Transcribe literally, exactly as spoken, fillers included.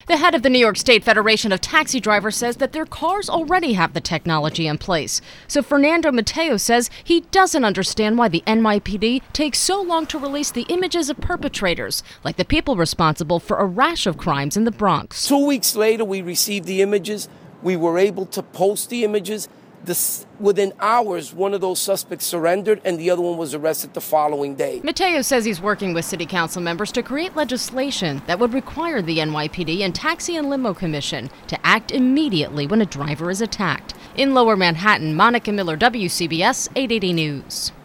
The head of the New York State Federation of Taxi Drivers says that their cars already have the technology in place. So Fernando Mateo says he doesn't understand why the N Y P D takes so long to release the images of perpetrators, like the people responsible for a rash of crimes in the Bronx. Two weeks later, we received the images. We were able to post the images. This, within hours, one of those suspects surrendered and the other one was arrested the following day. Mateo says he's working with city council members to create legislation that would require the N Y P D and Taxi and Limo Commission to act immediately when a driver is attacked. In Lower Manhattan, Monica Miller, W C B S eight eighty News.